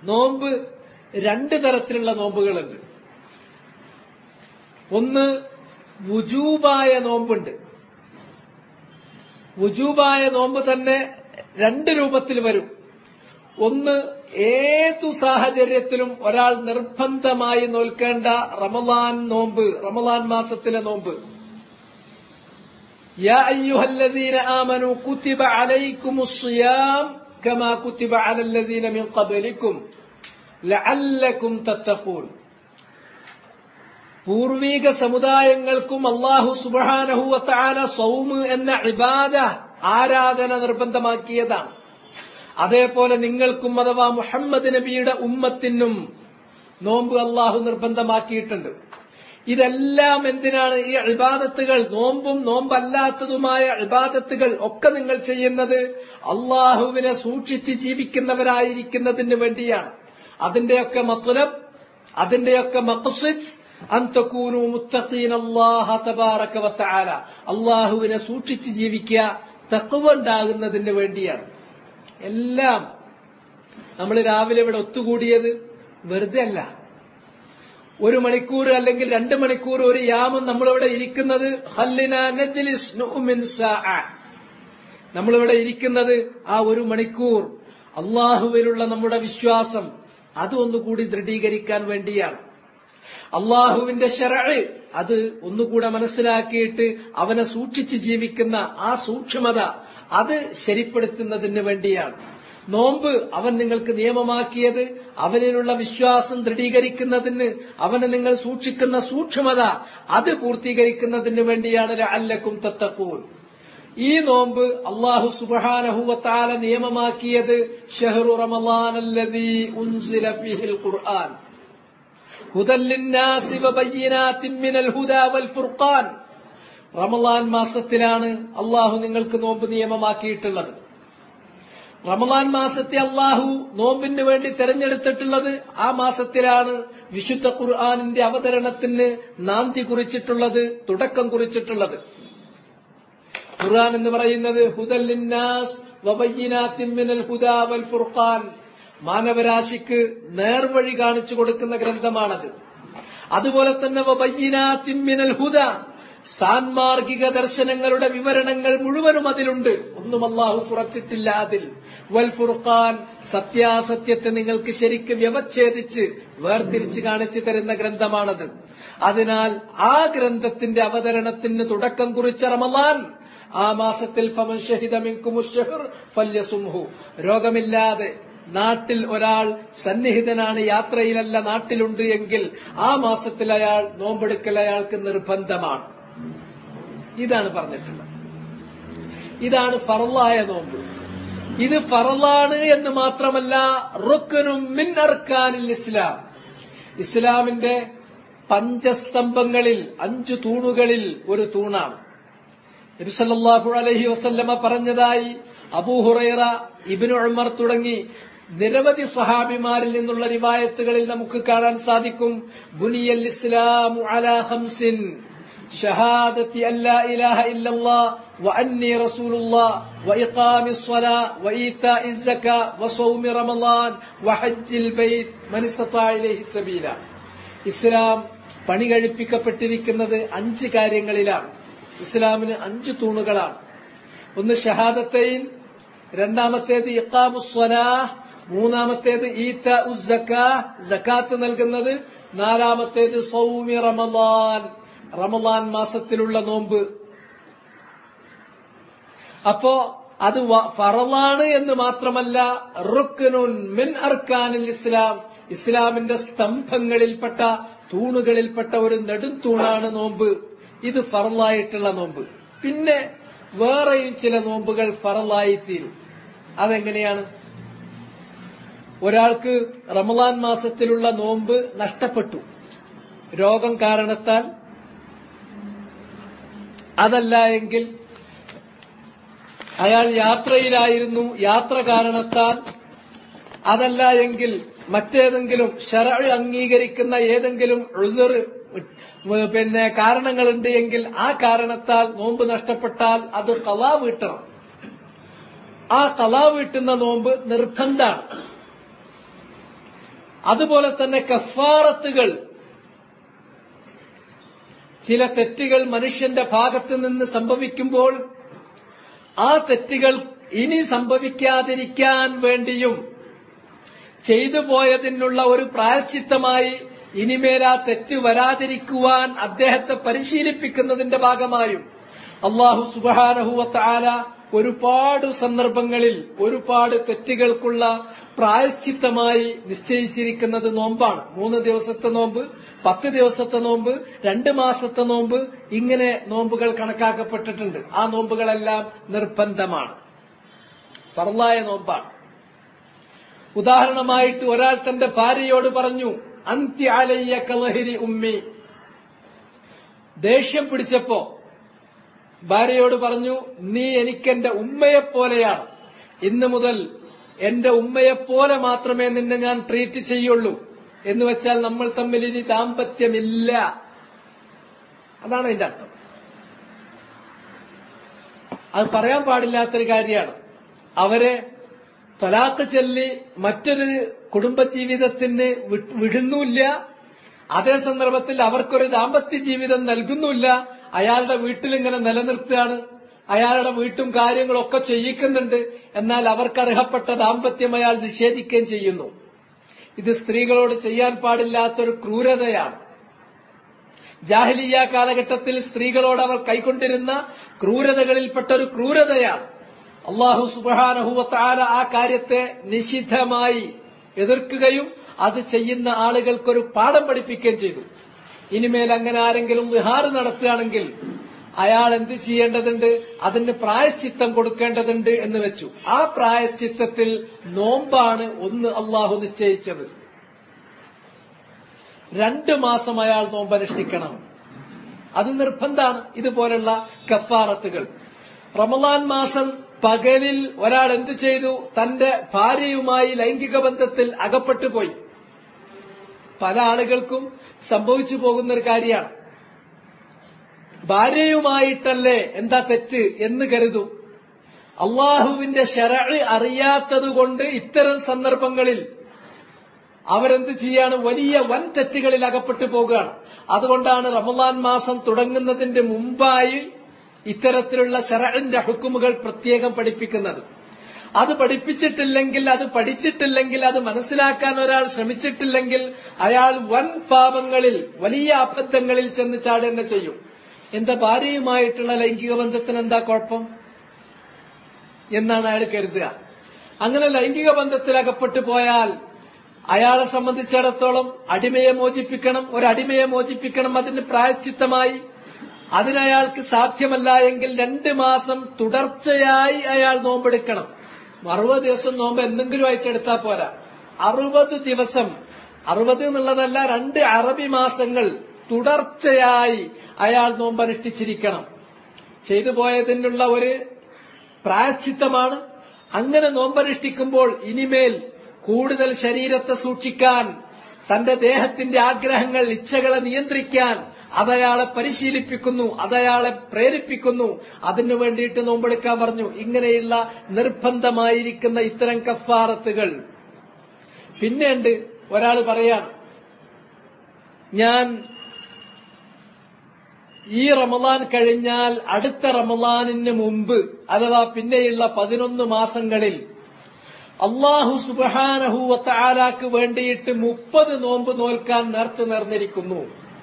നോമ്പ് രണ്ട് തരത്തിലുള്ള നോമ്പുകളുണ്ട്. ഒന്ന് വുജൂബായ നോമ്പുണ്ട്. വുജൂബായ നോമ്പ് തന്നെ രണ്ട് രൂപത്തിൽ വരും. ഒന്ന്, ഏതു സാഹചര്യത്തിലും ഒരാൾ നിർബന്ധമായി നോൽക്കേണ്ട റമളാൻ നോമ്പ്, റമളാൻ മാസത്തിലെ നോമ്പ്. യാ അയ്യുഹല്ലദീന ആമനൂ കുതിബ അലൈക്കുമുസ് സിയാം കമാ കുതിബ അലല്ലദീന മിൻ ഖബ്ലിക്കും ലഅല്ലക്കും തത്തഖൂൻ. പൂർവീക സമുദായങ്ങൾക്കും അല്ലാഹു സുബ്ഹാനഹു വ തആല സൗമ് എന്ന ഇബാദ, ആരാധന നിർബന്ധമാക്കിയതാണ്. അതേപോലെ നിങ്ങൾക്കും അഥവാ മുഹമ്മദ് നബിയുടെ ഉമ്മത്തിനും നോമ്പ് അല്ലാഹു നിർബന്ധമാക്കിയിട്ടുണ്ട്. ഇതെല്ലാം എന്തിനാണ്? ഈ ഇബാദത്തുകൾ, നോമ്പും നോമ്പല്ലാത്തതുമായ ഇബാദത്തുകൾ ഒക്കെ നിങ്ങൾ ചെയ്യുന്നത് അല്ലാഹുവിനെ സൂക്ഷിച്ച് ജീവിക്കുന്നവരായിരിക്കുന്നതിന് വേണ്ടിയാണ്. അതിന്റെയൊക്കെ മത്ലബ്, അതിന്റെയൊക്കെ മഖ്സദ് അൻ തകൂനു മുത്തഖീന അല്ലാഹ തബാറക വ തആല, അല്ലാഹുവിനെ സൂക്ഷിച്ച് ജീവിക്കുക, തഖ്വ ഉണ്ടാകുന്നതിന് വേണ്ടിയാണ്. എല്ലാം നമ്മൾ രാവിലെ ഇവിടെ ഒത്തുകൂടിയത് വെറുതെ അല്ല. 1 മണിക്കൂർ അല്ലെങ്കിൽ 2 മണിക്കൂർ ഒരു യാമം നമ്മളിവിടെ ഇരിക്കുന്നത് ഖല്ലിനാ നജ്ലിസ് നുഅ്മിൻ സാഅ, നമ്മളിവിടെ ഇരിക്കുന്നത് ആ 1 മണിക്കൂർ അല്ലാഹുവിലുള്ള നമ്മുടെ വിശ്വാസം അത് ഒന്നുകൂടി ദൃഢീകരിക്കാൻ വേണ്ടിയാണ്. അള്ളാഹുവിന്റെ ശറഅ് അത് ഒന്നുകൂടെ മനസ്സിലാക്കിയിട്ട് അവനെ സൂക്ഷിച്ച് ജീവിക്കുന്ന ആ സൂക്ഷ്മത അത് ശരിപ്പെടുത്തുന്നതിന് വേണ്ടിയാണ്. നോമ്പ് അവൻ നിങ്ങൾക്ക് നിയമമാക്കിയത് അവനിലുള്ള വിശ്വാസം ദൃഢീകരിക്കുന്നതിന്, അവനെ നിങ്ങൾ സൂക്ഷിക്കുന്ന സൂക്ഷ്മത അത് പൂർത്തീകരിക്കുന്നതിന് വേണ്ടിയാണ്. ലഅല്ലക്കും തത്തഖൂൻ. ഈ നോമ്പ് അല്ലാഹു സുബ്ഹാനഹു വ തആല നിയമമാക്കിയത് ശഹ്റു റമളാനല്ലദീ ഉൻസില ഫീഹിൽ ഖുർആൻ ഹുദൽ ലിന്നാസി വബയ്യിനാത്തിൻ മിനൽ ഹുദാ വൽ ഫുർഖാൻ. റമളാൻ മാസത്തിലാണ് അല്ലാഹു നിങ്ങൾക്ക് നോമ്പ് നിയമമാക്കിയിട്ടുള്ളത്. റമളാൻ മാസത്തെ അല്ലാഹു നോമ്പിന് വേണ്ടി തെരഞ്ഞെടുത്തിട്ടുള്ളത് ആ മാസത്തിലാണ്. വിശുദ്ധ ഖുർആനിന്റെ അവതരണത്തിന് നാന്തി കുറിച്ചിട്ടുള്ളത്, തുടക്കം കുറിച്ചിട്ടുള്ളത്. ഖുർആൻ എന്ന് പറയുന്നത് ഹുദൽ ലിന്നാസ് വബയ്യിനാത്തിൻ മിനൽ ഹുദാ വൽ ഫുർഖാൻ, മാനവരാശിക്ക് നേർവഴി കാണിച്ചു കൊടുക്കുന്ന ഗ്രന്ഥമാണത്. അതുപോലെ തന്നെ വബയ്യിനാത്തിൻ മിനൽ ഹുദാ, സാൻമാർഗിക ദർശനങ്ങളുടെ വിവരണങ്ങൾ മുഴുവനും അതിലുണ്ട്, ഒന്നും അല്ലാഹു കുറച്ചിട്ടില്ല അതിൽ. വൽ ഫുർഖാൻ, സത്യാസത്യത്തെ നിങ്ങൾക്ക് ശരിക്ക് വ്യവച്ഛേദിച്ച് വേർതിരിച്ച് കാണിച്ചു തരുന്ന ഗ്രന്ഥമാണത്. അതിനാൽ ആ ഗ്രന്ഥത്തിന്റെ അവതരണത്തിന് തുടക്കം കുറിച്ച റമളാൻ, ആ മാസത്തിൽ ഫമൻ ശഹിദ മിൻകുമുശ് ശഹ്ർ ഫല്യസുംഹു, രോഗമില്ലാതെ നാട്ടിൽ ഒരാൾ സന്നിഹിതനാണ്, യാത്രയിലല്ല, നാട്ടിലുണ്ട് എങ്കിൽ ആ മാസത്തിൽ അയാൾ നോമ്പെടുക്കൽ അയാൾക്ക് നിർബന്ധമാണ്. ഇതാണ് പറഞ്ഞിട്ടുള്ളത്. ഇതാണ് ഫർളായ നോമ്പ്. ഇത് ഫർളാണ് എന്ന് മാത്രമല്ല, റുക്നും മിൻ അർക്കാനിൽ ഇസ്ലാം, ഇസ്ലാമിന്റെ പഞ്ചസ്തംഭങ്ങളിൽ 5 തൂണുകളിൽ ഒരു തൂണാണ്. നബി സല്ലല്ലാഹു അലൈഹി വസല്ലമ പറഞ്ഞതായി അബൂ ഹുറൈറ, ഇബ്നു ഉമർ തുടങ്ങി നിരവധി സ്വഹാബിമാരിൽ നിന്നുള്ള റിവായത്തുകളിൽ നമുക്ക് കാണാൻ സാധിക്കും. ബുനിയൽ ഇസ്ലാമു അലാ ഖംസിൻ ഷഹാദത്തി അല്ലാ ഇലാഹ ഇല്ലല്ലാഹ് വ അന്നി റസൂലുള്ളാഹ് വ ഇഖാമിസ് സ്വലാ വ ഈതാഇസ് സക്കാ വ സൗമി റമളാൻ വ ഹജ്ജിൽ ബൈത്ത് മൻ ഇസ്തതാഅ ഇലൈഹി സബീല. ഇസ്ലാം പണി കഴിപ്പിക്കപ്പെട്ടിരിക്കുന്നത് 5 കാര്യങ്ങളിലാണ്. ഇസ്ലാമിന് 5 തൂണുകളാണ്. ഒന്ന് ഷഹാദത്തൈൻ, രണ്ടാമത്തേത് ഇഖാമുസ് സ്വലാഹ്, മൂന്നാമത്തേത് ഈതാഉസ് സക്കാ, സക്കാത്ത് നൽകുന്നത്, നാലാമത്തേത് സൗമി റമളാൻ, റമളാൻ മാസത്തിലുള്ള നോമ്പ്. അപ്പോ അത് ഫറളാണ് എന്ന് മാത്രമല്ല, റുക്നുൻ മിൻ അർക്കാനിൽ ഇസ്ലാം, ഇസ്ലാമിന്റെ സ്തംഭങ്ങളിൽപ്പെട്ട, തൂണുകളിൽപ്പെട്ട ഒരു നെടുംതൂണാണ് നോമ്പ്. ഇത് ഫറളായിട്ടുള്ള നോമ്പ്. പിന്നെ വേറെയും ചില നോമ്പുകൾ ഫറളായി തീരും. അതെങ്ങനെയാണ്? ഒരാൾക്ക് റമളാൻ മാസത്തിലുള്ള നോമ്പ് നഷ്ടപ്പെട്ടു രോഗം കാരണത്താൽ, അതല്ല എങ്കിൽ അയാൾ യാത്രയിലായിരുന്നു, യാത്ര കാരണത്താൽ, അതല്ല എങ്കിൽ മറ്റേതെങ്കിലും ശറഅ് അംഗീകരിക്കുന്ന ഏതെങ്കിലും ഉദ്ർ കാരണങ്ങളുണ്ട് എങ്കിൽ ആ കാരണത്താൽ നോമ്പ് നഷ്ടപ്പെട്ടാൽ അത് ഖളാ വീട്ടണം. ആ ഖളാ വീട്ടുന്ന നോമ്പ് നിർബന്ധമാണ്. അതുപോലെ തന്നെ കഫാറത്തുകൾ. ചില തെറ്റുകൾ മനുഷ്യന്റെ ഭാഗത്ത് നിന്ന് സംഭവിക്കുമ്പോൾ ആ തെറ്റുകൾ ഇനി സംഭവിക്കാതിരിക്കാൻ വേണ്ടിയും ചെയ്തു പോയതിനുള്ള ഒരു പ്രായശ്ചിത്തമായി ഇനിമേൽ ആ തെറ്റ് വരാതിരിക്കുവാൻ അദ്ദേഹത്തെ പരിശീലിപ്പിക്കുന്നതിന്റെ ഭാഗമായും അല്ലാഹു സുബ്ഹാനഹു വ തആല ഒരുപാട് സന്ദർഭങ്ങളിൽ ഒരുപാട് തെറ്റുകൾക്കുള്ള പ്രായശ്ചിത്തമായി നിശ്ചയിച്ചിരിക്കുന്നത് നോമ്പാണ്. 3 ദിവസത്തെ നോമ്പ്, 10 ദിവസത്തെ നോമ്പ്, 2 മാസത്തെ നോമ്പ്, ഇങ്ങനെ നോമ്പുകൾ കണക്കാക്കപ്പെട്ടിട്ടുണ്ട്. ആ നോമ്പുകളെല്ലാം നിർബന്ധമാണ്, ഫർളായ നോമ്പാണ്. ഉദാഹരണമായിട്ട് ഒരാൾ തന്റെ ഭാര്യയോട് പറഞ്ഞു, അന്തി അലയ്യ കലഹരി ഉമ്മി. ദേഷ്യം പിടിച്ചപ്പോ ഭാര്യയോട് പറഞ്ഞു, നീ എനിക്കെന്റെ ഉമ്മയെപ്പോലെയാണ്, ഇന്നു മുതൽ എന്റെ ഉമ്മയെപ്പോലെ മാത്രമേ നിന്നെ ഞാൻ ട്രീറ്റ് ചെയ്യുള്ളൂ. എന്ന് വെച്ചാൽ നമ്മൾ തമ്മിൽ ഇനി ദാമ്പത്യമില്ല. അതാണ് അതിന്റെ അർത്ഥം. അത് പറയാൻ പാടില്ലാത്തൊരു കാര്യമാണ്. അവരെ തലാഖ് ചൊല്ലി മറ്റൊരു കുടുംബജീവിതത്തിന് വിടുന്നുമില്ല, അതേ സന്ദർഭത്തിൽ അവർക്കൊരു ദാമ്പത്യ ജീവിതം നൽകുന്നുമില്ല. അയാളുടെ വീട്ടിലിങ്ങനെ നിലനിർത്തുകയാണ്, അയാളുടെ വീട്ടും കാര്യങ്ങളൊക്കെ ചെയ്യിക്കുന്നുണ്ട്. എന്നാൽ അവർക്കർഹപ്പെട്ട ദാമ്പത്യം അയാൾ നിഷേധിക്കുകയും ചെയ്യുന്നു. ഇത് സ്ത്രീകളോട് ചെയ്യാൻ പാടില്ലാത്തൊരു ക്രൂരതയാണ്. ജാഹിലിയ്യ കാലഘട്ടത്തിൽ സ്ത്രീകളോട് അവർ കൈക്കൊണ്ടിരുന്ന ക്രൂരതകളിൽപ്പെട്ട ഒരു ക്രൂരതയാണ്. അല്ലാഹു സുബ്ഹാനഹു വ തആല ആ കാര്യത്തെ നിശിതമായി എതിർക്കുകയും അത് ചെയ്യുന്ന ആളുകൾക്കൊരു പാഠം പഠിപ്പിക്കുകയും ചെയ്തു. ഇനിമേൽ അങ്ങനെ ആരെങ്കിലും വിഹാർ നടത്തുകയാണെങ്കിൽ അയാൾ എന്ത് ചെയ്യേണ്ടതുണ്ട്? അതിന് പ്രായശ്ചിത്തം കൊടുക്കേണ്ടതുണ്ട് എന്ന് വെച്ചു. ആ പ്രായശ്ചിത്തത്തിൽ നോമ്പാണ് ഒന്ന് അല്ലാഹു നിശ്ചയിച്ചത്. 2 മാസം അയാൾ നോമ്പനുഷ്ഠിക്കണം, അത് നിർബന്ധമാണ്. ഇതുപോലുള്ള കഫാറത്തുകൾ. റമളാൻ മാസം പകലിൽ ഒരാൾ എന്ത് ചെയ്തു? തന്റെ ഭാര്യയുമായി ലൈംഗിക ബന്ധത്തിൽ അകപ്പെട്ടു പോയി. പല ആളുകൾക്കും സംഭവിച്ചു പോകുന്നൊരു കാര്യമാണ്. ഭാര്യയുമായിട്ടല്ലേ, എന്താ തെറ്റ് എന്ന് കരുതും. അള്ളാഹുവിന്റെ ശരഅ് അറിയാത്തതുകൊണ്ട് ഇത്തരം സന്ദർഭങ്ങളിൽ അവരെന്ത് ചെയ്യാണ്? വലിയ വൻ തെറ്റുകളിൽ അകപ്പെട്ടു പോകുകയാണ്. അതുകൊണ്ടാണ് റമളാൻ മാസം തുടങ്ങുന്നതിന്റെ മുമ്പായി ഇത്തരത്തിലുള്ള ശരഅന്റെ ഹുക്കുമുകൾ പ്രത്യേകം പഠിപ്പിക്കുന്നത്. അത് പഠിപ്പിച്ചിട്ടില്ലെങ്കിൽ, അത് പഠിച്ചിട്ടില്ലെങ്കിൽ, അത് മനസ്സിലാക്കാൻ ഒരാൾ ശ്രമിച്ചിട്ടില്ലെങ്കിൽ അയാൾ വൻ പാപങ്ങളിൽ, വലിയ അബദ്ധങ്ങളിൽ ചെന്ന് ചാടുക ചെയ്യും. എന്റെ ഭാര്യയുമായിട്ടുള്ള ലൈംഗിക ബന്ധത്തിന് എന്താ കുഴപ്പം എന്നാണ് അയാൾ കരുതുക. അങ്ങനെ ലൈംഗിക ബന്ധത്തിൽ അകപ്പെട്ടു പോയാൽ അയാളെ സംബന്ധിച്ചിടത്തോളം അടിമയെ മോചിപ്പിക്കണം, ഒരടിമയെ മോചിപ്പിക്കണം. അതിന് പ്രായശ്ചിത്തമായി അതിനയാൾക്ക് സാധ്യമല്ല എങ്കിൽ 2 മാസം തുടർച്ചയായി അയാൾ നോമ്പെടുക്കണം. 60 ദിവസം നോമ്പ് എന്തെങ്കിലും ആയിട്ട് എടുത്താൽ പോരാ. 60 ദിവസം, 60 എന്നുള്ളതല്ല, 2 അറബി മാസങ്ങൾ തുടർച്ചയായി അയാൾ നോമ്പനുഷ്ഠിച്ചിരിക്കണം. ചെയ്തു പോയതിനുള്ള ഒരു പ്രായശ്ചിത്തമാണ്. അങ്ങനെ നോമ്പനുഷ്ഠിക്കുമ്പോൾ ഇനിമേൽ കൂടുതൽ ശരീരത്തെ സൂക്ഷിക്കാൻ, തന്റെ ദേഹത്തിന്റെ ആഗ്രഹങ്ങൾ, ഇച്ഛകളെ നിയന്ത്രിക്കാൻ അതയാളെ പരിശീലിപ്പിക്കുന്നു, അതയാളെ പ്രേരിപ്പിക്കുന്നു. അതിനു വേണ്ടിയിട്ട് നോമ്പെടുക്കാൻ പറഞ്ഞു. ഇങ്ങനെയുള്ള നിർബന്ധമായിരിക്കുന്ന ഇത്തരം കഫാറത്തുകൾ. പിന്നെയുണ്ട്, ഒരാൾ പറയാണ്, ഞാൻ ഈ റമളാൻ കഴിഞ്ഞാൽ അടുത്ത റമളാനിന് മുമ്പ് അഥവാ പിന്നെയുള്ള 11 മാസങ്ങളിൽ അല്ലാഹു സുബ്ഹാനഹു വ തആലാക്ക് വേണ്ടിയിട്ട് 30 നോമ്പ് നോൽക്കാൻ നേർച്ച നേർന്നിരിക്കുന്നു.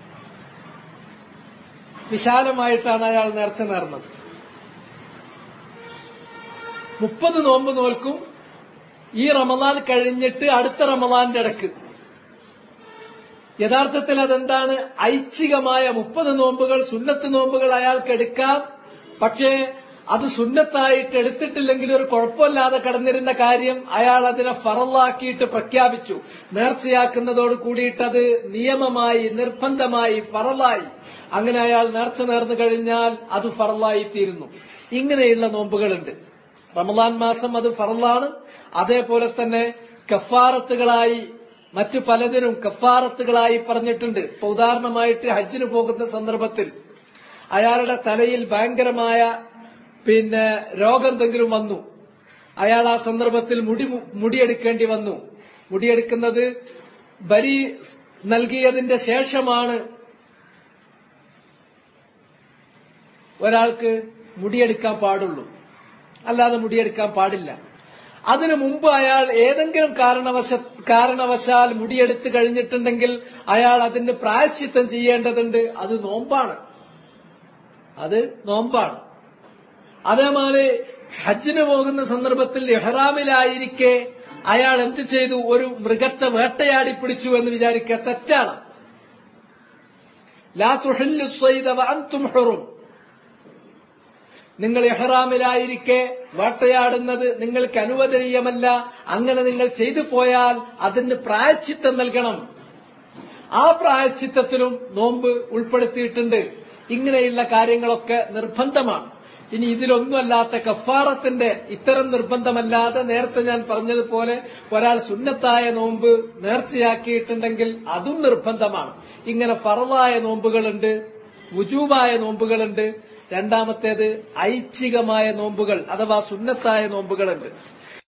വിശാലമായിട്ടാണ് അയാൾ നേർച്ച നേർന്നത്. 30 നോമ്പ് നോൽക്കും ഈ റമളാൻ കഴിഞ്ഞിട്ട് അടുത്ത റമളാന്റെ ഇടക്ക്. യഥാർത്ഥത്തിൽ അതെന്താണ്? ഐച്ഛികമായ 30 നോമ്പുകൾ, സുന്നത്ത് നോമ്പുകൾ അയാൾക്ക് എടുക്കാം. പക്ഷേ അത് സുന്നത്തായിട്ട് എടുത്തിട്ടില്ലെങ്കിൽ ഒരു കുഴപ്പമില്ലാതെ കടന്നിരുന്ന കാര്യം അയാൾ അതിനെ ഫറളാക്കിയിട്ട് പ്രഖ്യാപിച്ചു. നേർച്ചയാക്കുന്നതോട് കൂടിയിട്ട് അത് നിയമമായി, നിർബന്ധമായി, ഫറളായി. അങ്ങനെ അയാൾ നേർച്ച നേർന്നു കഴിഞ്ഞാൽ അത് ഫറളായി തീരുന്നു. ഇങ്ങനെയുള്ള നോമ്പുകളുണ്ട്. റമളാൻ മാസം അത് ഫറളാണ്. അതേപോലെ തന്നെ കഫാറത്തുകളായി മറ്റു പലതിനും കഫാറത്തുകളായി പറഞ്ഞിട്ടുണ്ട്. ഇപ്പൊ ഉദാഹരണമായിട്ട് ഹജ്ജിന് പോകുന്ന സന്ദർഭത്തിൽ അയാളുടെ തലയിൽ ഭയങ്കരമായ രോഗം എന്തെങ്കിലും വന്നു, അയാൾ ആ സന്ദർഭത്തിൽ മുടിയെടുക്കേണ്ടി വന്നു. മുടിയെടുക്കുന്നത് ബലി നൽകിയതിന്റെ ശേഷമാണ് ഒരാൾക്ക് മുടിയെടുക്കാൻ പാടുള്ളൂ, അല്ലാതെ മുടിയെടുക്കാൻ പാടില്ല. അതിനു മുമ്പ് അയാൾ ഏതെങ്കിലും കാരണവശാൽ മുടിയെടുത്ത് കഴിഞ്ഞിട്ടുണ്ടെങ്കിൽ അയാൾ അതിന് പ്രായശ്ചിത്തം ചെയ്യേണ്ടതുണ്ട്. അത് നോമ്പാണ്. അതേമാതിരി ഹജ്ജിന് പോകുന്ന സന്ദർഭത്തിൽ ഇഹ്റാമിലായിരിക്കെ അയാൾ എന്ത് ചെയ്തു? ഒരു മൃഗത്തെ വേട്ടയാടി പിടിച്ചു എന്ന് വിചാരിക്കുക, തെറ്റാണ്. ലാ തുഹില്ലു സ്വൈദ വഅൻതും ഹുറും. നിങ്ങൾ ഇഹ്റാമിലായിരിക്കെ വേട്ടയാടുന്നത് നിങ്ങൾക്ക് അനുവദനീയമല്ല. അങ്ങനെ നിങ്ങൾ ചെയ്തു പോയാൽ അതിന് പ്രായശ്ചിത്തം നൽകണം. ആ പ്രായശ്ചിത്തത്തിലും നോമ്പ് ഉൾപ്പെടുത്തിയിട്ടുണ്ട്. ഇങ്ങനെയുള്ള കാര്യങ്ങളൊക്കെ നിർബന്ധമാണ്. ഇനി ഇതിലൊന്നുമല്ലാത്ത കഫാറത്തിന്റെ ഇത്തരം നിർബന്ധമല്ലാതെ നേരത്തെ ഞാൻ പറഞ്ഞതുപോലെ ഒരാൾ സുന്നത്തായ നോമ്പ് നേർച്ചയാക്കിയിട്ടുണ്ടെങ്കിൽ അതും നിർബന്ധമാണ്. ഇങ്ങനെ ഫർളായ നോമ്പുകളുണ്ട്, വുജൂബായ നോമ്പുകളുണ്ട്. രണ്ടാമത്തേത് ഐച്ഛികമായ നോമ്പുകൾ അഥവാ സുന്നത്തായ നോമ്പുകളുണ്ട്.